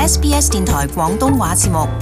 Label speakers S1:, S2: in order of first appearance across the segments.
S1: SBS 電台廣東話節目。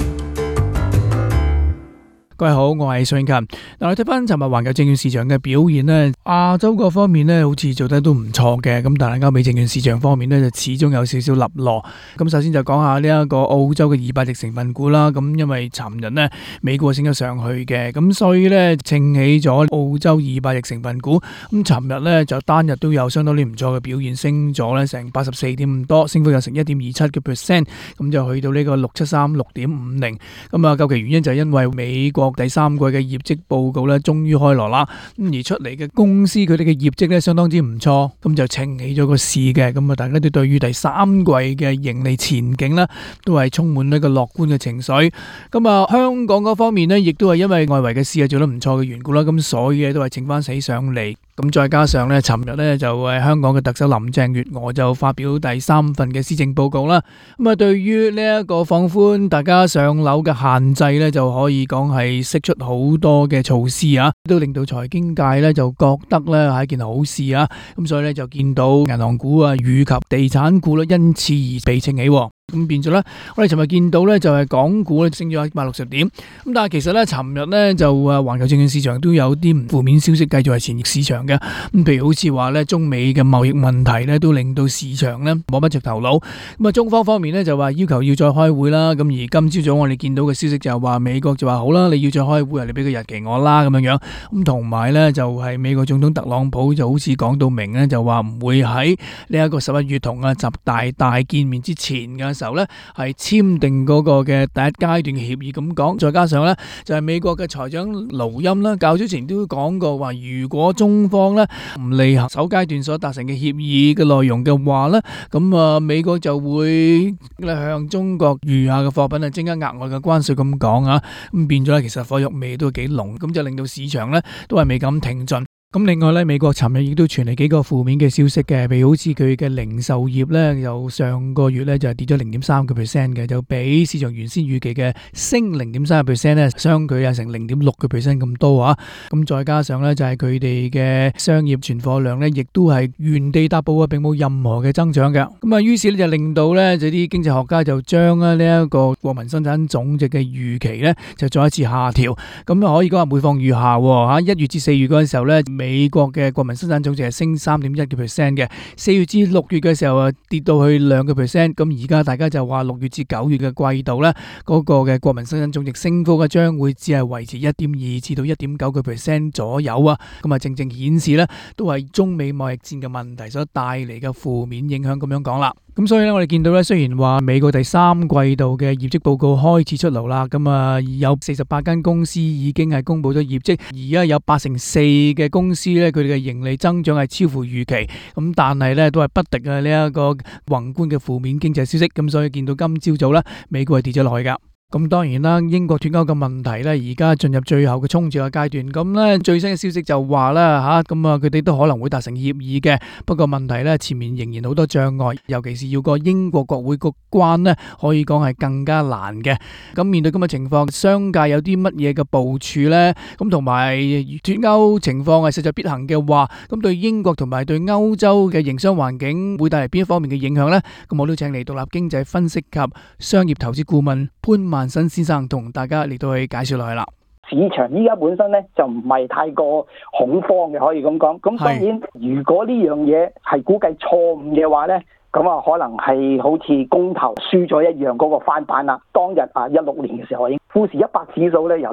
S2: 各位好，我係蘇永勤。我睇翻尋日環球證券市場嘅表現呢，亞洲各方面呢好似做得都唔錯嘅，咁但係歐美證券市場方面呢就始終有少少立落。咁首先就講下呢一個澳洲嘅200隻成分股啦。咁因為尋日呢美股升咗上去嘅，咁所以呢撐起咗澳洲200隻成分股。咁尋日呢就單日都有相當啲唔錯嘅表現，升咗呢成84點咁多，升幅有成1.27%，咁就去到呢個6736.50。咁啊，究其原因就係因為美國第三季嘅業績報告咧，終於開鑼啦。咁而出嚟嘅公司佢哋嘅業績咧，相當之唔錯，咁就撐起咗個市嘅。咁啊，大家都對於第三季嘅盈利前景咧，都係充滿呢個樂觀嘅情緒。咁啊，香港嗰方面咧，亦都係因為外圍嘅市啊做得唔錯嘅緣故啦，咁所以都係撐翻死上嚟。咁再加上咧，尋日咧就香港嘅特首林鄭月娥就發表第3份嘅施政報告啦。咁啊，對於呢一個放寬大家上樓嘅限制咧，就可以講係釋出好多嘅措施啊，都令到財經界咧就覺得咧係一件好事啊。咁所以咧就見到銀行股啊，以及地產股咧因此而被撐起。咁變咗咧，我哋尋日見到咧就係港股咧升咗160點，咁但係其實咧尋日咧就環球證券市場都有啲負面消息繼續係纏繞市場嘅。咁譬如好似話咧中美嘅貿易問題咧都令到市場咧摸不着頭腦。咁啊中方方面咧就話要求要再開會啦。咁而今朝早我哋見到嘅消息就係話美國就話好啦，你要再開會啊，你俾個日期我啦咁樣樣。咁同埋咧就係美國總統特朗普就好似講到明咧，就話唔會喺呢一個11月同習大見面之前嘅時候咧係簽訂嗰個嘅第一階段嘅協議咁講。再加上咧就係美國嘅財長盧欽啦，較早前都講過話，如果中方咧唔履行首階段所達成嘅協議嘅內容嘅話咧，咁啊美國就會向中國餘下嘅貨品啊增加額外嘅關稅咁講啊。咁變咗咧，其實火藥味都幾濃，咁就令到市場咧都係未敢挺進。咁另外咧，美國尋日亦都傳嚟幾個負面嘅消息嘅，譬如好似佢嘅零售業咧，由上個月咧就係跌咗0.3% 嘅，就比市場原先預期嘅升0.3% 咧，相距成0.6% 咁多啊。咁再加上咧就係佢哋嘅商業存貨量咧，亦都係原地踏步啊，並冇任何嘅增長嘅。咁啊，於是咧就令到咧就啲經濟學家就將呢一個國民生產總值嘅預期咧就再一次下調。咁啊可以講話每況愈下喎嚇。1月至4月嗰陣時候咧，美國嘅國民生產總值係升3.1%嘅，4月至6月嘅時候啊跌到去2%。咁而家大家就話6月至9月嘅季度咧，嗰個嘅國民生產總值升幅嘅將會只係維持1.2至到1.9% 左右啊。咁啊正正顯示咧都係中美貿易戰嘅問題所帶嚟嘅負面影響咁樣講啦。咁所以咧，我哋見到咧，雖然話美國第3季度嘅業績報告開始出爐啦，咁啊有48間公司已經係公布咗業績，而家有84%嘅公司咧，佢哋嘅盈利增長係超乎預期，咁但係咧都係不敵啊呢一個宏觀嘅負面經濟消息，咁所以見到今朝早咧，美股係跌咗落去噶。咁當然啦，英國脫歐嘅問題咧，而家進入最後嘅衝刺嘅階段。咁咧最新嘅消息就話啦咁啊佢哋都可能會達成協議嘅。不過問題咧，前面仍然好多障礙，尤其是要過英國國會個關咧，可以講係更加難嘅。咁面對咁嘅情況，商界有啲乜嘢嘅部署咧？咁同埋脫歐情況係勢在必行嘅話，咁對英國同埋對歐洲嘅營商環境會帶嚟邊一方面嘅影響咧？咁我都請嚟獨立經濟分析及商業投資顧問潘萬新先生同大家嚟到去介紹落去啦。
S3: 市場依家本身咧就唔係太過恐慌嘅，可以咁講。咁當然，如果呢樣嘢係估計錯誤嘅話咧，咁啊可能係好似公投輸咗一樣嗰個翻版啦。當日16年嘅時候，富時100指數咧由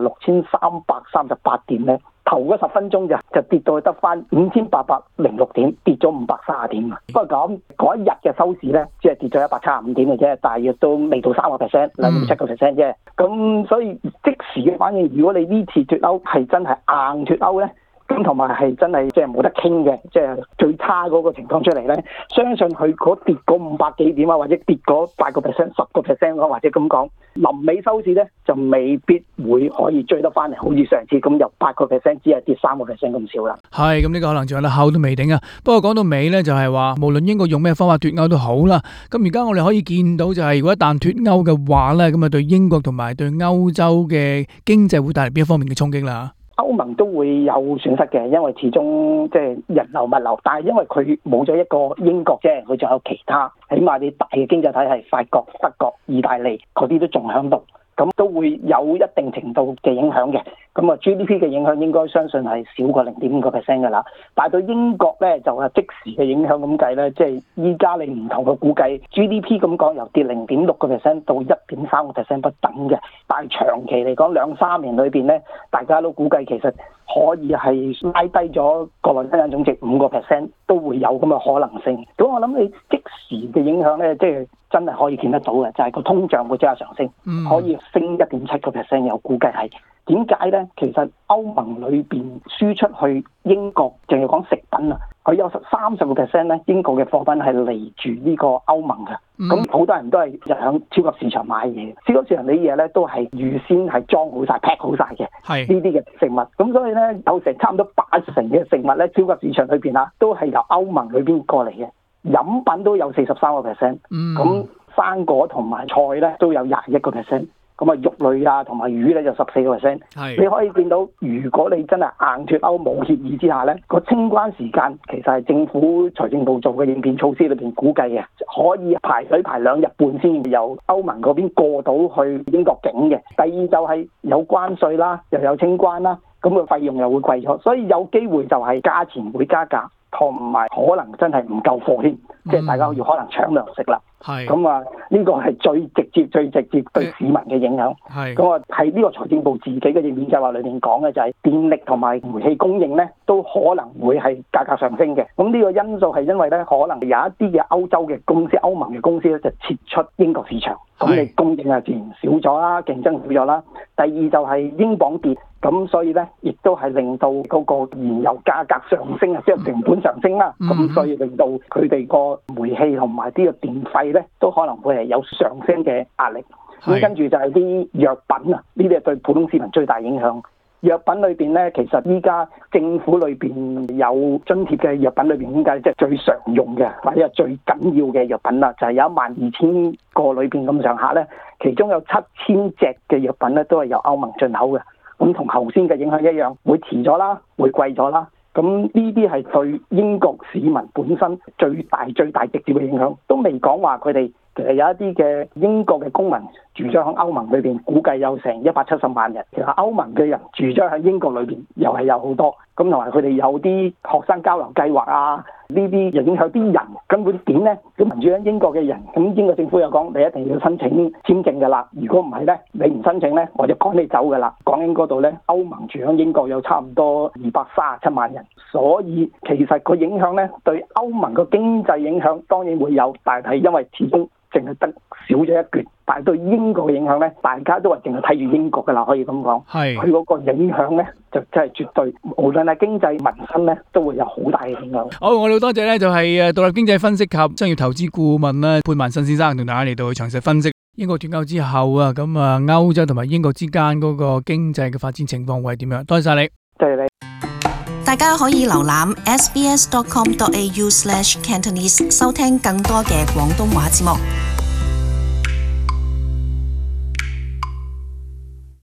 S3: 6338點咧，頭嗰10分鐘就跌到去得翻5806點，跌咗530點。不過咁嗰一日嘅收市咧，只係跌咗175點嘅啫，大約都未到3%、2.7% 啫。咁所以即時嘅反應，如果你呢次脫歐係真係硬脫歐咧，咁同埋係真係即係冇得傾嘅，即係最差嗰個情況出嚟咧，相信佢嗰跌嗰500幾點啊，或者跌嗰8%、10%或者咁講，臨尾收市咧就未必會可以追得翻嚟，好似上次咁由8%只係跌3%咁少啦。
S2: 係，咁呢個可能仲有得後都未定啊。不過講到尾咧，就係話無論英國用咩方法脫歐都好啦。咁而家我哋可以見到就係，如果一旦脫歐嘅話咧，咁啊對英國同埋對歐洲嘅經濟會帶嚟邊一方面嘅衝擊啦？
S3: 歐盟都會有損失嘅，因為始終即係人流物流，但係因為佢冇咗一個英國啫，佢仲有其他，起碼啲大嘅經濟體系，法國、德國、意大利嗰啲都仲喺度。咁都會有一定程度嘅影響嘅，咁啊 GDP 嘅影響應該相信係少過0.5% 㗎啦。但係對英國咧就係即時嘅影響咁計咧，即係依家你唔同嘅估計 GDP 咁講由跌0.6% 到1.3% 不等嘅，但係長期嚟講2-3年裏邊咧，大家都估計其實可以係拉低咗國內生產總值5%都會有咁嘅可能性。咁我諗你即時嘅影響咧，即係真係可以見得到嘅，就係個通脹會即刻上升，可以升1.7%，有估計係點解咧？其實歐盟裏邊輸出去英國，淨係講食品啊，佢有30%咧，英國嘅貨品係嚟住呢個歐盟嘅。咁好多人都係喺超級市場買嘢，超級市場啲嘢咧都係預先係裝好晒、pack 好晒嘅，呢啲嘅食物。咁所以咧有成差唔多80%嘅食物咧，超級市場裏邊啊，都係由歐盟裏邊過嚟嘅。飲品都有43%，咁生果同埋菜咧都有21%，咁啊肉類啊同埋魚咧就14%。你可以見到，如果你真係硬脱歐冇協議之下咧，個清關時間其實係政府財政部做嘅應變措施裏邊估計嘅，可以排隊排2日半先由歐盟嗰邊過到去英國境嘅。第二就係有關稅啦，又有清關啦，咁個費用又會貴咗，所以有機會就係價錢會加價。同埋可能真係唔夠貨添，即係大家要可能搶糧食啦。咁啊，呢個係最直接對市民嘅影響。咁啊，喺呢個財政部自己嘅應變計劃裏面講嘅就係電力同埋煤氣供應咧，都可能會係價格上升嘅。咁呢個因素係因為咧，可能有一啲嘅歐洲嘅公司、歐盟嘅公司咧就撤出英國市場，咁你供應啊自然少咗啦，競爭少咗啦。第二就係英鎊跌。咁所以咧，亦都係令到嗰個燃油價格上升啊，即係成本上升啦。咁所以令到佢哋個煤氣同埋啲嘅電費咧，都可能會係有上升嘅壓力。咁跟住就係啲藥品啊，呢啲係對普通市民最大影響。藥品裏邊咧，其實依家政府裏邊有津貼嘅藥品裏邊，點解即係最常用嘅或者係最緊要嘅藥品啦？就係有12000個裏邊咁上下咧，其中有7000隻嘅藥品咧，都係由歐盟進口嘅。咁同頭先嘅影響一樣，會遲咗啦，會貴咗啦。咁呢啲係對英國市民本身最大直接嘅影響，都未講話佢哋其實有一啲嘅英國嘅公民住咗喺歐盟裏邊，估計有成170萬人。其實歐盟嘅人住咗喺英國裏邊，又係有好多。咁同埋佢哋有啲學生交流計劃啊，呢啲又影響啲人根本點咧？咁民住喺英國嘅人，咁英國政府又講你一定要申請簽證㗎啦。如果唔係咧，你唔申請咧，我就趕你走㗎啦。講緊嗰度咧，歐盟住喺英國有差唔多237萬人，所以其實個影響咧對歐盟個經濟影響當然會有，但係因為始終淨係得少咗一橛，但係對英國嘅影響咧，大家都係淨係睇住英國㗎啦，可以咁講。佢嗰個影響咧，就真係絕對，無論係經濟民生咧，都會有好大嘅影響。
S2: 好，我哋好多謝咧，就係獨立經濟分析及商業投資顧問啦，潘萬新先生同大家嚟到去詳細分析英國脫歐之後啊，咁啊歐洲同埋英國之間嗰個經濟嘅發展情況會係點樣？多謝晒你，
S3: 多謝你。
S1: 大家可以瀏覽 sbs.com.au/cantonese 收聽更多嘅廣東話節目。